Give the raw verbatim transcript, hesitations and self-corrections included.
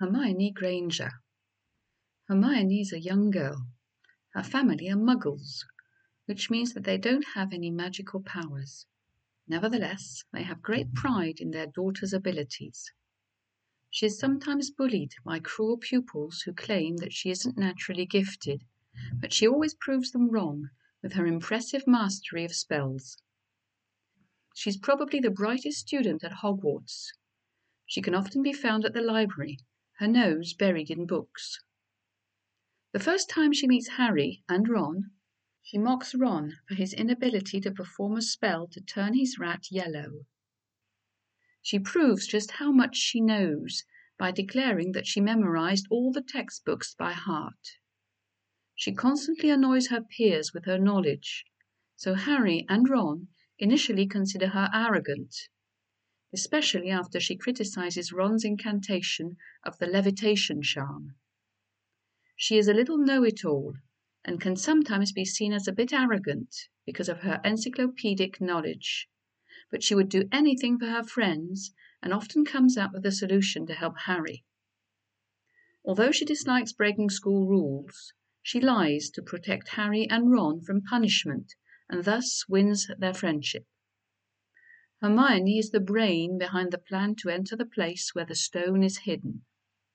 Hermione Granger. Hermione is a young girl. Her family are Muggles, which means that they don't have any magical powers. Nevertheless, they have great pride in their daughter's abilities. She is sometimes bullied by cruel pupils who claim that she isn't naturally gifted, but she always proves them wrong with her impressive mastery of spells. She's probably the brightest student at Hogwarts. She can often be found at the library, her nose buried in books. The first time she meets Harry and Ron, she mocks Ron for his inability to perform a spell to turn his rat yellow. She proves just how much she knows by declaring that she memorized all the textbooks by heart. She constantly annoys her peers with her knowledge, so Harry and Ron initially consider her arrogant, especially after she criticizes Ron's incantation of the levitation charm. She is a little know-it-all and can sometimes be seen as a bit arrogant because of her encyclopedic knowledge, but she would do anything for her friends and often comes up with a solution to help Harry. Although she dislikes breaking school rules, she lies to protect Harry and Ron from punishment and thus wins their friendship. Hermione is the brain behind the plan to enter the place where the stone is hidden.